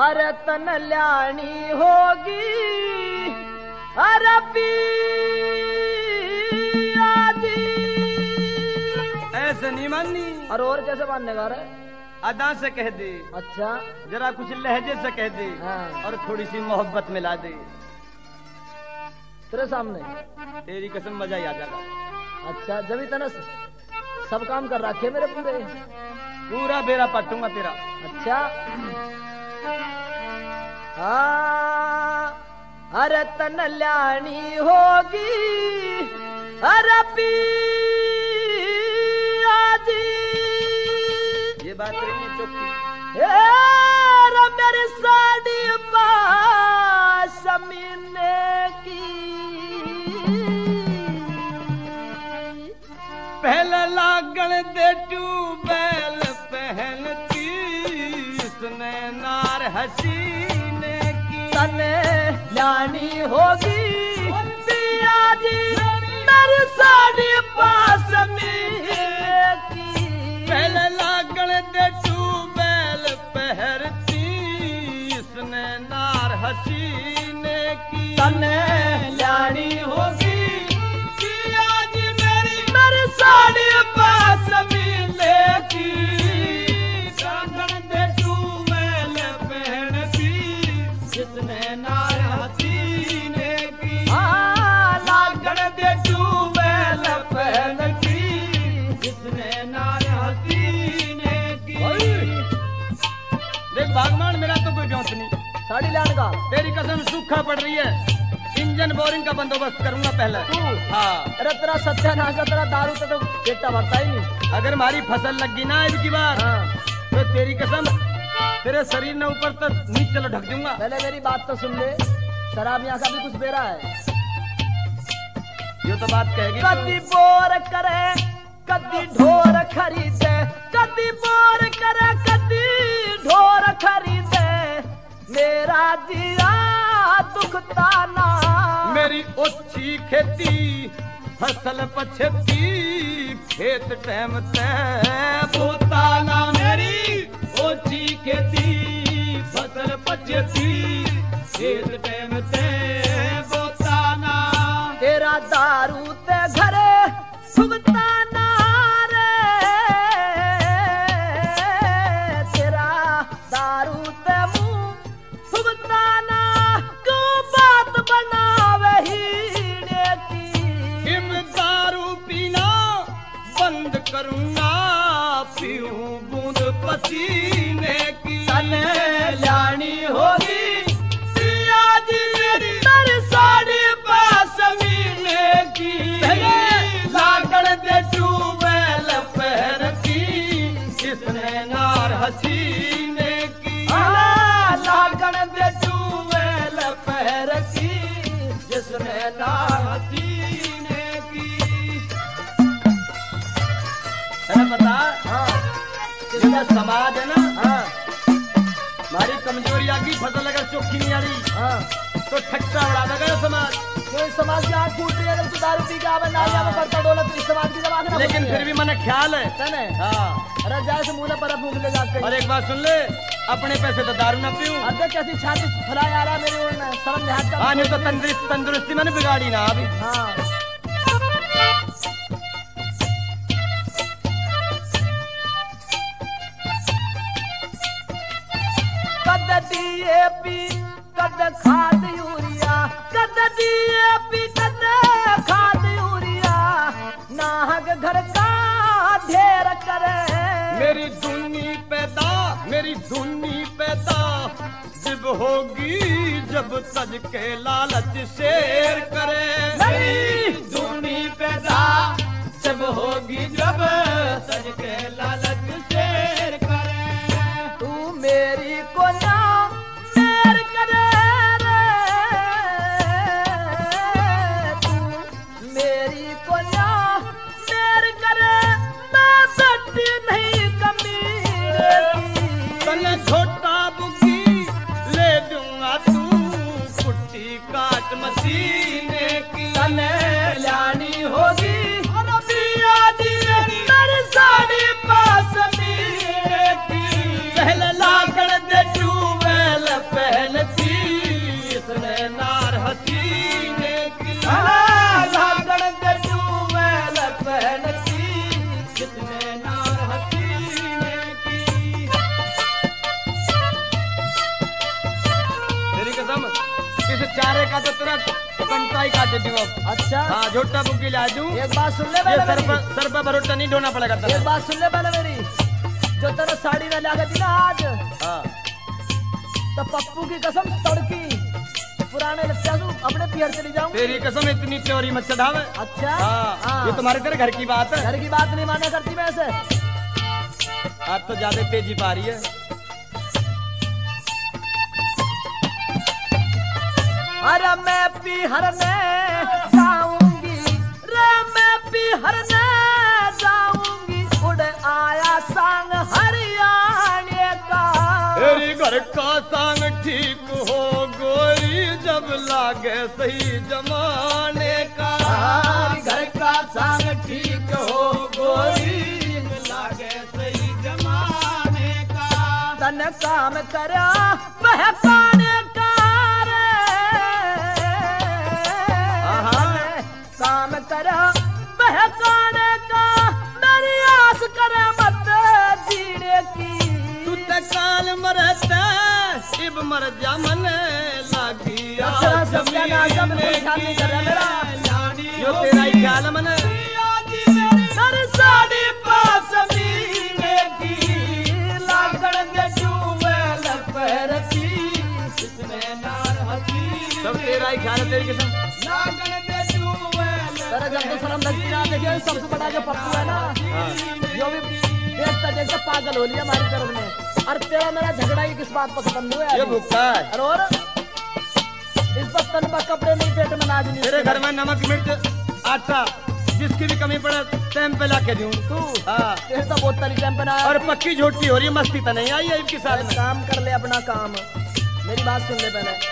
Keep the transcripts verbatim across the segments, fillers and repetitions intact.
अरे तन ल्याणी होगी अरे पिया जी। ऐसे नहीं माननी। और और कैसे मानने का रे? अदा से कह दे। अच्छा जरा कुछ लहजे से कह दे। हाँ। और थोड़ी सी मोहब्बत मिला दे तेरे सामने। तेरी कसम मजा ही आ जाएगा। अच्छा जब इतना सब काम कर रखे मेरे पूरे। पूरा बेरा पटूंगा तेरा। अच्छा हाँ अरे तन ल्याणी होगी अरे पिया जी। ये बात रही चौकी। मेरी साड़ी पास मीने की पहले लागण दे ट्यूबेल पहनती उसने नार हसीने की। तने ल्याणी होगी पिया जी मेरी साड़ी पास मीने की। पहले लागण दे ट्यूबेल पहनती उसने नार हसीने की। तने ल्याणी होगी साड़ी पास मिले की। लागण दे ट्यूबेल पहनती जिसने नार हसीने की। हाँ लागण दे ट्यूबेल पहनती जिसने नार हसीने की। देख भागमान मेरा तो कोई ब्योंत नहीं। साड़ी लान का तेरी कसम सूखा पड़ रही है। इंजन बोरिंग का बंदोबस्त करूंगा पहले। तू हाँ अरे तेरा सत्यानाश तेरा दारू से तो पेटा भरता ही नहीं। अगर हमारी फसल लग गई ना अब की बार हाँ। तो तेरी कसम तेरे शरीर ने ऊपर तक नीचे चलो ढक दूंगा। पहले मेरी बात तो सुन ले। शराब यहाँ का भी कुछ बेरा है। ये तो बात कहेगी। कदी बोर करे कदी ढोर खरीदे कदी बोर करे कदी ढोर खरीदे मेरा जिया दुखता ना। मेरी ओछी खेती फसल पछती खेत टैम ते बोताना। मेरी ओछी खेती फसल पछती खेत टैम ते बोताना। तेरा दारू ते घरे सुगता ना रे। तेरा दारू ते मुंह सुगता ना क्यों बात बनावे हीने की। हिम दारू पीना बंद करूंगा पीऊं बूंद पसीने की। तने ल्याणी होगी पिया जी मेरी मेरी साड़ी पास मिले की। लागण दे ट्यूबेल पहनती जिसने नार हसीने की। लागण दे ट्यूबेल पहनती जिसने नार हसीने की। अरे बता हाँ जिसका समाज है ना हाँ हमारी कमजोरी आ गई। फसल अगर चौकी नहीं आ रही हाँ तो ठट्टा उड़ा देगा समाज। कोई समाज की आँख फूट रही है अगर तू दारू पी के आवे नालिया में करता डोला तो इस समाज की जब आँख ना लेकिन फूटे। फिर भी मैंने ख्याल है। तने हाँ अरे जाए से मुँह पर फूक ले जाके। और एक बात सुन ले अपने पैसे तो दारू ना पीऊं। अरे कैसी छाती फुलाए आ रहा है मेरी ओर में शर्म लिहाज का। हाँ नहीं तो तंदुरुस्ती तंदुरुस्ती मैंने बिगाड़ी ना अभी। हाँ कद डीएपी कद खाद यूरिया कद डीएपी कद खाद यूरिया नाहक घर का ढेर करे। मेरी धुनी पैदा मेरी धुनी पैदा जब होगी जब सज के लालच शेर करे। मेरी धुनी पैदा जब होगी जब सज के लालच शेर करे। तू मेरी को ना शेर करे रे। तू मेरी को ना शेर करे मैं सच्ची नहीं कमीने की। तने छोटा बुकी ले दूंगा तू कुट्टी काट मसीने की। तने ल्याणी होगी पिया जी मेरी साड़ी पास मिले की। पहले लागण दे ट्यूबेल कंटाई काट दूं अब। अच्छा हाँ झोटा बुग्गी ला दूं। एक बात सुन ले ये पहले सर मेरी। पर सर पर भरोटा नहीं ढोना पड़ेगा एक तेरे। बात सुन ले पहले मेरी। जो तेरा साड़ी ना लागे थी ना आज, हाँ तो पप्पू की कसम तड़की पुराने लट्टा तू अपने पियर चली जाऊं। तेरी कसम इतनी प्योरी मत चढ़ावे। अच्छा हाँ ये तुम्हारे तेरे घर की बात है। घर की बात नहीं माने करती मैं ऐसे। आज तो ज्यादा तेजी पा रही है। अरे मैं पिहरने जाऊंगी रे, मैं पिहरने जाऊंगी, उड़ आया संग हरियाणे का। तेरी घर का संग ठीक हो गोरी, जब लागे सही जमाने का। हमारी घर का संग ठीक हो गोरी, लागे सही जमाने का। तन काम करा बहकाने का रे, काम करा बहकाने का, मेरी आस करे मत जीने की। तू ते काल मरता इब मर जा मन लागी आ अच्छा, सबका नाम का जमीने बिल्कुल ख्याल नहीं कर रहा मेरा। की। यो तेरा ही ख्याल है मन। मेरी साड़ी पास मीने की, लागण के चूमे लपरती, किसने नार हसी। सब तेरा ही ख्याल है तेरी कसम। लागण के चूमे तेरा जब तो शर्म लगती ना, देखिए सबसे बड़ा जो पप्पू है ना, जो भी देखता देखता पागल हो लिया हमारी तरफ ने। और तेरा मेरा झगड़ा ही किस बात पर खत्म हुआ है? ये भूखा है। अरे और इस पर तन पर कपड़े नहीं, पेट में नाज नहीं। तेरे घर में नमक मिर्च आटा जिसकी भी कमी पड़े टाइम पे ला के दूं। तू हाँ तेरे तो बहुत तरी टाइम पे ना। और पक्की झोटी हो रही है, मस्ती तो नहीं आई है इनके साथ में। काम कर ले अपना काम। मेरी बात सुन ले पहले।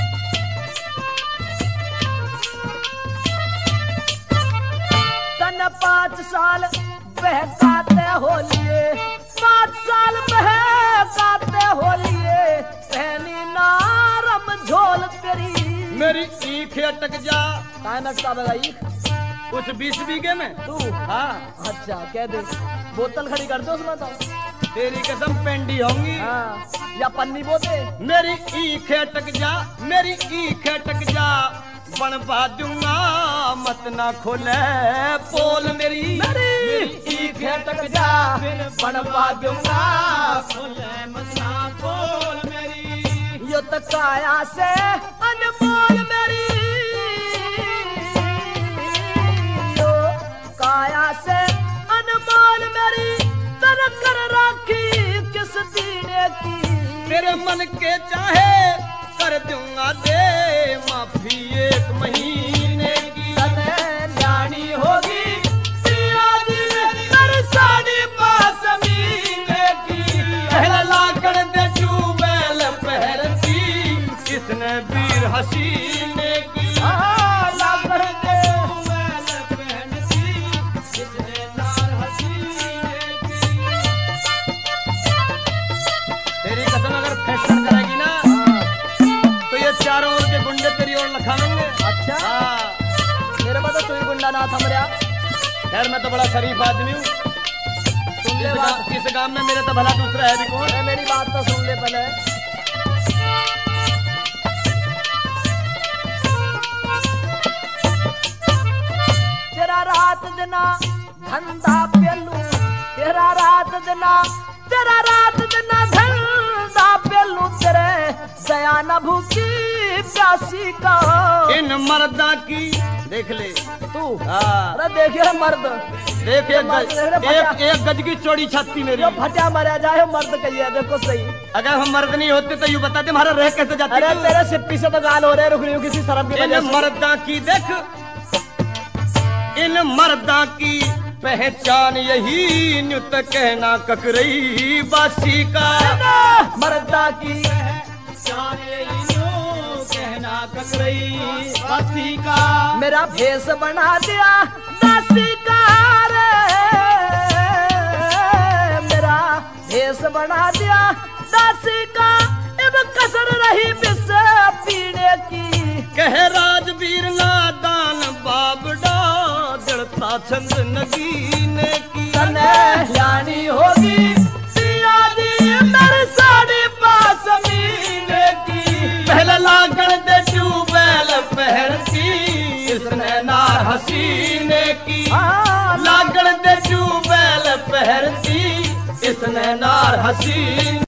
तन पाँच साल बहकाते हो लिए, पाँच साल बहकाते हो लिए, पहनी नारम झोल तेरी। मेरी ईख अटक जा कहाँ में अटका भाई? उस बीस बीघे में। तू हाँ अच्छा कह दे, बोतल खड़ी कर दो उसमें तो। तेरी कसम पेंडी होंगी। हाँ या पन्नी बोते। मेरी ईख अटक जा, मेरी ईख अटक जा, बनवा दूंगा मत ना खोले पोल मेरी। मेरी ईख अटक जा, बनवा दूंगा खोले मत ना पोल मेरी। यो तो काया से अनमोल मेरी, यो काया से अनमोल मेरी, तन कर राखी किस दीने की। तेरे मन के चाहे कर दूंगा दे माफी एक महीने की। तने न्याणी होगी प्रिया जी, मेरी साड़ी पास मीने की। पहला लाकड़ दे चूबेल पहरती, किसने वीर हसीने की। हाँ, लाकड़ दे चूबेल पहनती, किसने नार हसीने की। तेरी कसम अगर फैशन करेगी ना, तो ये चारों ओर के गुंडे तेरी ओर लखावेंगे। अच्छा हाँ मेरे को तो तू ही गुंडा ना था मेरा। खैर मैं तो बड़ा शरीफ आदमी हूँ। सुन ले इस बात, गा- इस गांव में मेरे तो भला दूसरा है भी कौन। अरे मेरी बात तो सुन ले पहले। तेरा रात दिना धंधा पेलू, तेरा रात दिना, तेरा रात दिना धंधा पेलू, तेरे दया न भूखी प्यासी का। इन मर्दा की देख ले तू हाँ अरे देखिए मर्द, देख एक गज, एक एक गज की चौड़ी छाती मेरी। जो फटा मरा जाए मर्द कहिए, देखो सही। अगर हम मर्द नहीं होते तो यूँ बता दे हमारा रह कैसे जाती। अरे तेरे सिप्पी से तो गाल हो रहे, रुक रही हूँ किसी शर्म की इन वजह से। मर्दा की देख, इन मर्दा की पहचान यही न्युत कहना ककरई बासी का। मर्दा की पहचान यही न्यू कहना ककरई बासी का। मेरा भेष बना दिया दासी का रे, मेरा भेष बना दिया दासी का। अब कसर रही बिस पीने की। कह राजवीर नादान बाबड़ा, जड़ता छंद नगीने की। तने जानी होगी प्रिया जी, मेरी साड़ी पास मीने की। पहले लागण दे ट्यूबवेल पहरती, हसीने की हाँ, लागण दे जू बैल पहरती इसने नार हसीन